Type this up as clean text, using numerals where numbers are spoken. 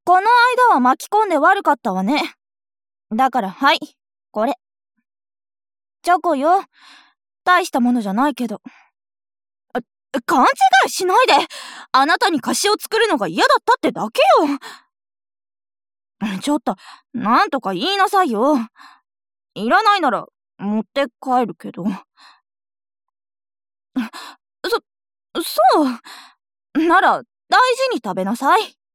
この間は巻き込んで悪かったわね。だからはい、これ。チョコよ。大したものじゃないけど。勘違いしないで。あなたに菓子を作るのが嫌だったってだけよ。ちょっと、なんとか言いなさいよ。いらないなら、持って帰るけど。そう。なら、大事に食べなさい。